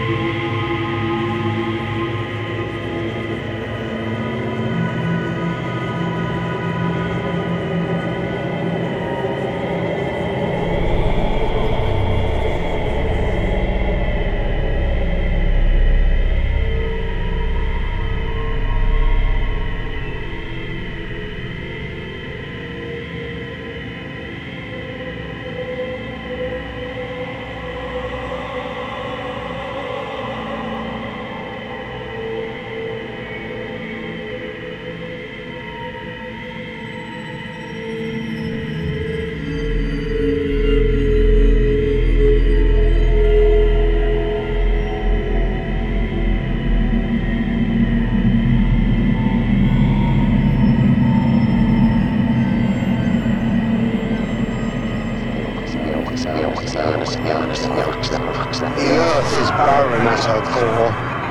The earth is barren at her core.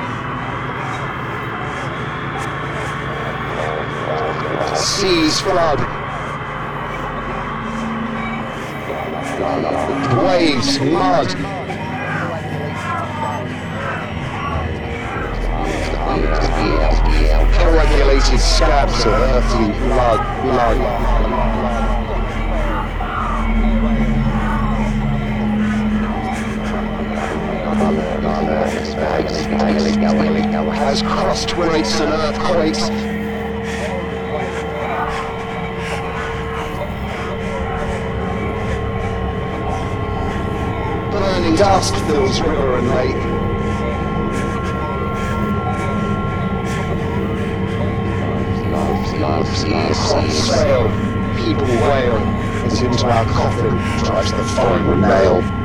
Seas flood. Waves, mud. Coagulated scabs of earthly blood. As crust quakes and earthquakes, burning dust fills river and lake. Crops fail, people wail, as into our coffin drives the foreign nail.